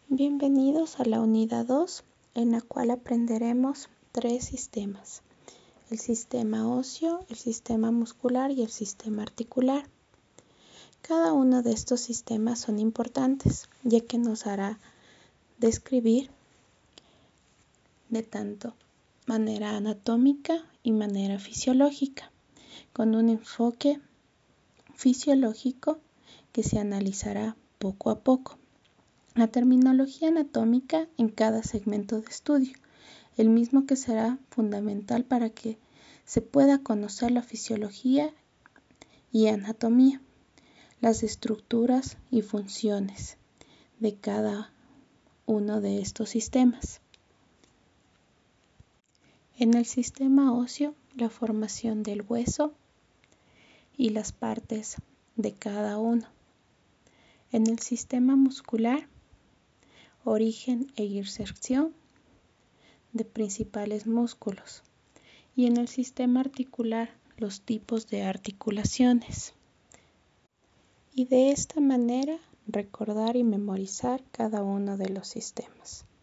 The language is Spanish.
Bienvenidos a la unidad 2, en la cual aprenderemos 3 sistemas: el sistema óseo, el sistema muscular y el sistema articular. Cada uno de estos sistemas son importantes, ya que nos hará describir de tanto manera anatómica y manera fisiológica, con un enfoque fisiológico que se analizará poco a poco. La terminología anatómica en cada segmento de estudio, el mismo que será fundamental para que se pueda conocer la fisiología y anatomía, las estructuras y funciones de cada uno de estos sistemas. En el sistema óseo, la formación del hueso y las partes de cada uno. En el sistema muscular, origen e inserción de principales músculos, y en el sistema articular los tipos de articulaciones. Y de esta manera recordar y memorizar cada uno de los sistemas.